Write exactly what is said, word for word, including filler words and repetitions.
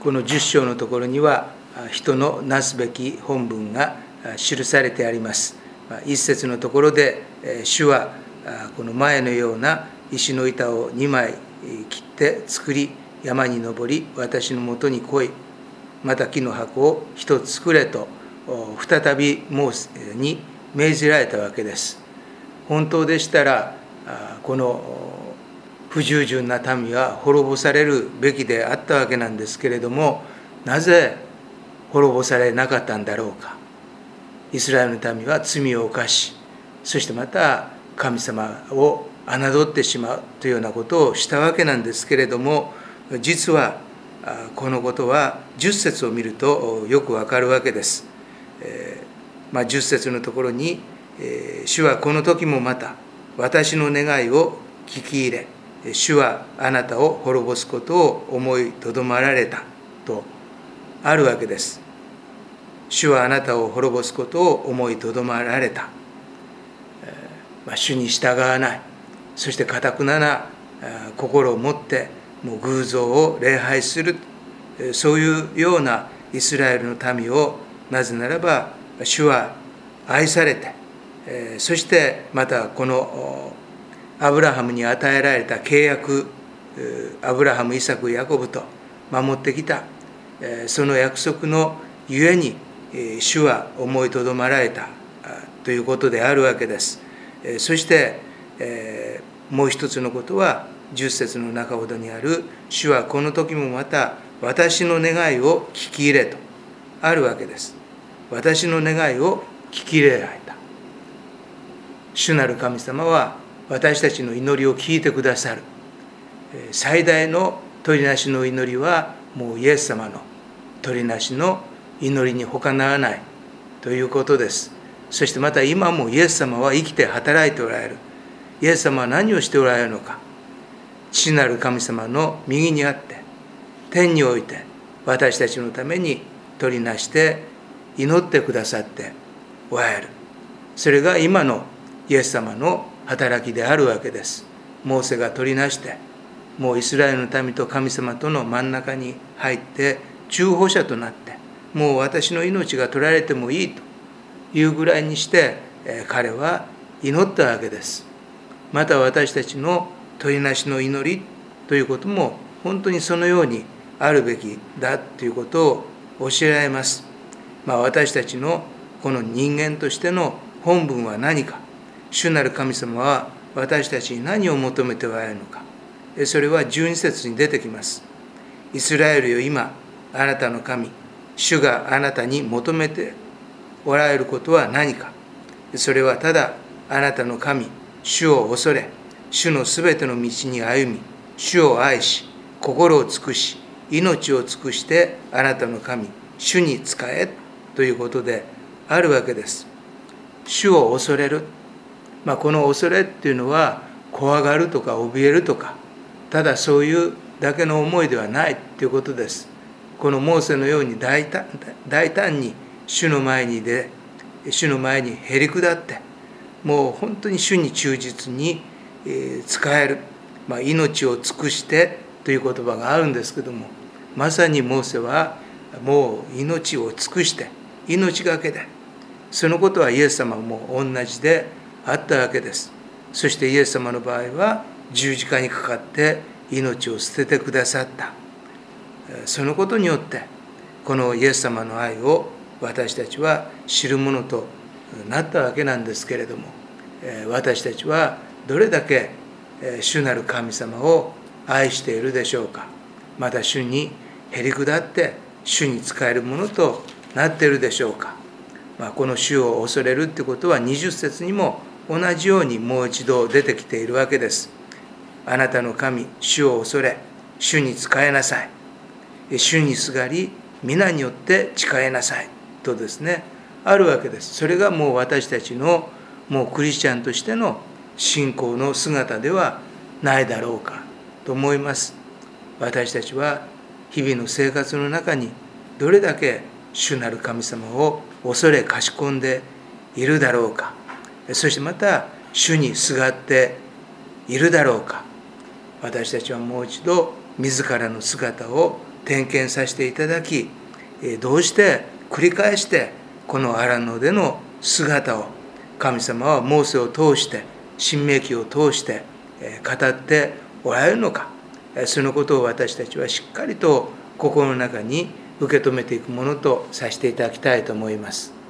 このじゅっ章のところには、人のなすべき本分が記されてあります。一節のところで、主はこの前のような石の板をにまい切って作り、山に登り、私のもとに来い。また木の箱を一つ作れと、再びモーセに命じられたわけです。本当でしたら、この不従順な民は滅ぼされるべきであったわけなんですけれども、なぜ滅ぼされなかったんだろうか。イスラエルの民は罪を犯し、そしてまた神様を侮ってしまうというようなことをしたわけなんですけれども、実はこのことはじゅっ節を見るとよくわかるわけです。えーまあ、じゅっ節のところに、えー、主はこの時もまた私の願いを聞き入れ、主はあなたを滅ぼすことを思いとどまられたとあるわけです。主はあなたを滅ぼすことを思いとどまられた。えーまあ、主に従わない、そして堅なな心を持ってもう偶像を礼拝する、そういうようなイスラエルの民を、なぜならば主は愛されて、そしてまたこのアブラハムに与えられた契約、アブラハム、イサク、ヤコブと守ってきたその約束のゆえに主は思いとどまられたということであるわけです。そしてもう一つのことはじゅっ節の中ほどにある、主はこの時もまた私の願いを聞き入れとあるわけです。私の願いを聞き入れられた。主なる神様は私たちの祈りを聞いてくださる。最大の取りなしの祈りはもうイエス様の取りなしの祈りに他ならないということです。そしてまた今もイエス様は生きて働いておられる。イエス様は何をしておられるのか。父なる神様の右にあって、天において私たちのために取りなして祈ってくださっておられる。それが今のイエス様の働きであるわけです。モーセが取りなして、もうイスラエルの民と神様との真ん中に入って中保者となって、もう私の命が取られてもいいというぐらいにして彼は祈ったわけです。また私たちの取りなしの祈りということも本当にそのようにあるべきだということを教えられます。まあ、私たちのこの人間としての本分は何か、主なる神様は私たちに何を求めておられるのか、それはじゅうに節に出てきます。イスラエルよ、今あなたの神主があなたに求めておられることは何か。それはただあなたの神主を恐れ、主のすべての道に歩み、主を愛し、心を尽くし、命を尽くしてあなたの神主に仕えということであるわけです。主を恐れる、まあ、この恐れっていうのは怖がるとか怯えるとか、ただそういうだけの思いではないということです。このモーセのように大胆、大胆に主の前に出、主の前にへり下って、もう本当に主に忠実に仕える、まあ、命を尽くしてという言葉があるんですけども、まさにモーセはもう命を尽くして命がけで、そのことはイエス様も同じであったわけです。そしてイエス様の場合は十字架にかかって命を捨ててくださった。そのことによってこのイエス様の愛を私たちは知るものとなったわけなんですけれども、私たちはどれだけ主なる神様を愛しているでしょうか。また主にへり下って主に仕えるものとなっているでしょうか。まあ、この主を恐れるということはにじゅっ節にも同じようにもう一度出てきているわけです。あなたの神主を恐れ、主に仕えなさい、主にすがり皆によって仕えなさいとですね、あるわけです。それがもう私たちのもうクリスチャンとしての信仰の姿ではないだろうかと思います。私たちは日々の生活の中にどれだけ主なる神様を恐れかしこんでいるだろうか。そしてまた主にすがっているだろうか。私たちはもう一度自らの姿を点検させていただき、どうして繰り返してこの荒野での姿を神様はモーセを通して申命記を通して語っておられるのか、そのことを私たちはしっかりと心の中に受け止めていくものとさせていただきたいと思います。